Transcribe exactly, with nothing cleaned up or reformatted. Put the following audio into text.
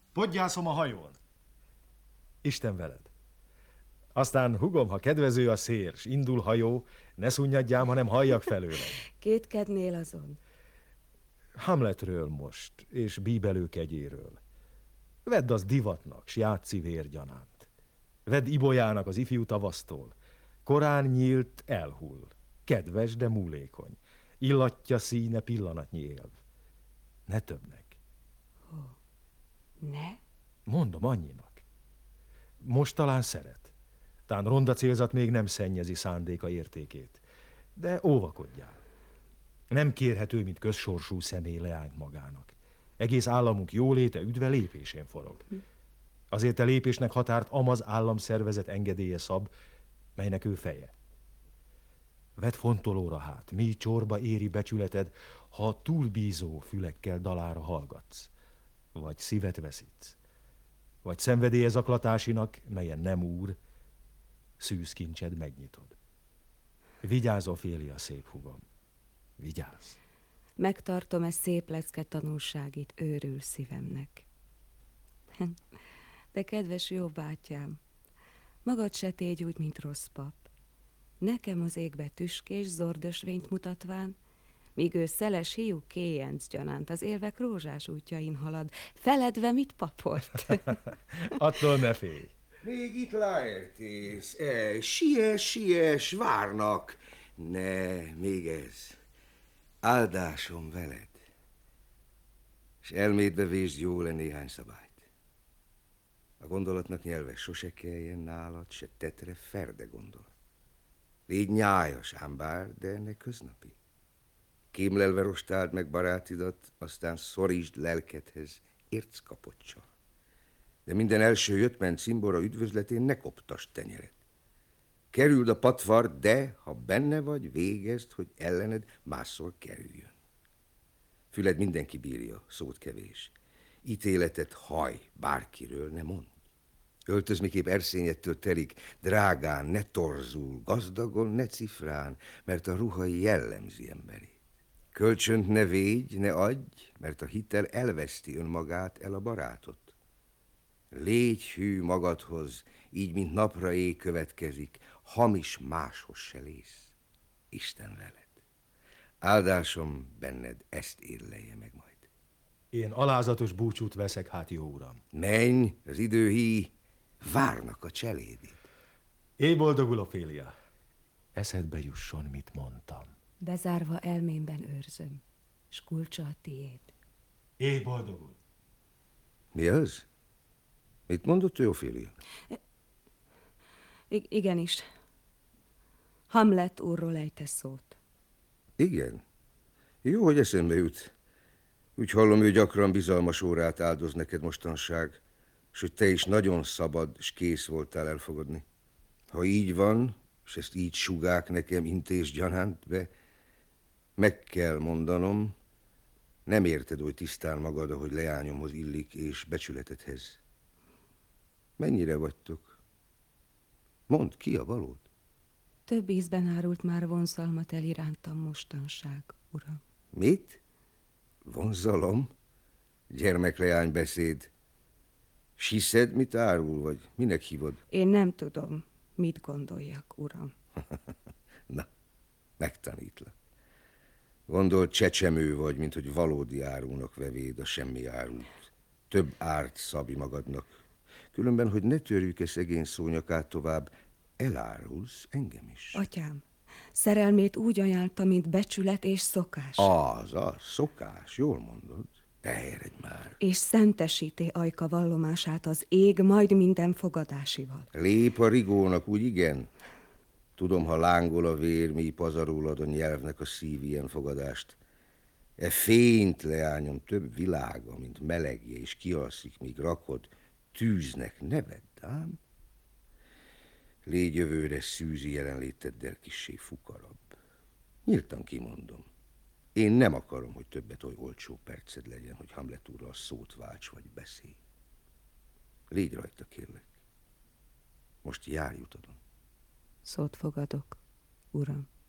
Podgyászom a hajón. Isten veled. Aztán, hugom, ha kedvező a szér, s indul hajó, ne szunnyadjám, hanem halljak felőled. Kétkednél azon? Hamletről most, és bíbelő kegyéről. Vedd az divatnak, s játszi vérgyanánt. Vedd ibolyának az ifjú tavasztól. Korán nyílt, elhull. Kedves, de múlékony. Illatja színe pillanatnyi élv. Ne többnek. Ó, ne? Mondom, annyinak. Most talán szeret. Tán ronda célzat még nem szennyezi szándéka értékét. De óvakodjál. Nem kérhető, mint közsorsú személy leányt magának. Egész államunk jóléte üdve lépésén forog. Azért a lépésnek határt amaz államszervezet engedélye szab, melynek ő feje. Vedd fontolóra hát, mi csorba éri becsületed, ha túlbízó fülekkel dalára hallgatsz, vagy szívet veszítsz, vagy szenvedélye zaklatásinak, melyen nem úr, szűzkincsed megnyitod. Vigyázz, Ofélia, szép hugom, vigyázz! Megtartom e szép lecke tanulságit őrül szívemnek. De kedves jó bátyám, magad se tégy úgy, mint rossz pap. Nekem az égbe tüskés zordösvényt mutatván, míg ő szeles hiú kéjenc gyanánt az élvek rózsás útjain halad, feledve mit papolt. Attól ne félj! Még itt leértész. E, siess, siess, várnak. Ne, még ez. Áldásom veled. És elmédbe vésd jól néhány szabályt. A gondolatnak nyelve sose kelljen nálad, se tetre ferde gondolat. Légy nyájas ám bár, de ne köznapi. Kémlelve rostáld meg barátidat, aztán szorítsd lelkedhez érckapocsal. De minden első jöttment cimbora üdvözletén ne koptasd tenyered. Kerüld a patvart, de ha benne vagy, végezd, hogy ellened másszor kerüljön. Füled mindenki bírja, szót kevés. Ítéletet haj, bárkiről ne mondj. Öltöz miképp erszényettől telik, drágán, ne torzul, gazdagon, ne cifrán, mert a ruha jellemzi emberét. Kölcsönt ne védj, ne adj, mert a hitel elveszti önmagát, el a barátot. Légy hű magadhoz, így, mint napra ég következik, hamis máshoz se lész. Isten veled. Áldásom benned ezt érlelje meg majd. Én alázatos búcsút veszek, hát jó uram. Menj, az idő hí, várnak a cselédét. Éj boldogul, Ofélia. Eszedbe jusson, mit mondtam. Bezárva elmémben őrzöm, s kulcsa a tiéd. Éj boldogul. Mi az? Mit mondott ő, Ofélia? I- igenis. Hamlet úrról ejtesz szót. Igen. Jó, hogy eszembe jut. Úgy hallom, ő gyakran bizalmas órát áldoz neked mostanság, és hogy te is nagyon szabad, és kész voltál elfogadni. Ha így van, és ezt így sugák nekem intés gyanánt be, meg kell mondanom, nem érted oly tisztán magad, ahogy leányomhoz illik, és becsületedhez. Mennyire vagytok? Mondd, ki a valód? Több ízben árult már vonzalmat el irántam mostanság, uram. Mit? Vonzalom? Gyermekleány beszéd. Siszed, mit árul, vagy minek hívod? Én nem tudom, mit gondoljak, uram. Na, megtanítlak. Gondold, csecsemő vagy, mint hogy valódi árulnak vevéd a semmi árult. Több árt szabi magadnak. Különben, hogy ne törjük-e szegény szónyakát tovább, elárulsz engem is. Atyám, szerelmét úgy ajánlta, mint becsület és szokás. Az, az, szokás, jól mondod. De eredj már. És szentesíté ajka vallomását az ég majd minden fogadásival. Lép a rigónak, úgy igen? Tudom, ha lángol a vér, mi pazarolod a nyelvnek a szív ilyen fogadást. E fényt, leányom, több világa, mint melegje, és kialszik, míg rakod, tűznek neved, ám? Légy jövőre szűzi jelenléteddel kissé fukarabb. Nyíltan kimondom. Én nem akarom, hogy többet oly olcsó perced legyen, hogy Hamlet úrral szót válts vagy beszélj. Légy rajta, kérlek. Most járj utadon. Szót fogadok, uram.